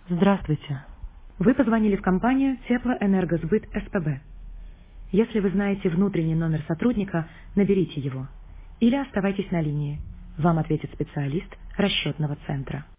Здравствуйте. Вы позвонили в компанию Теплоэнергосбыт СПБ. Если вы знаете внутренний номер сотрудника, наберите его. Или оставайтесь на линии. Вам ответит специалист расчетного центра.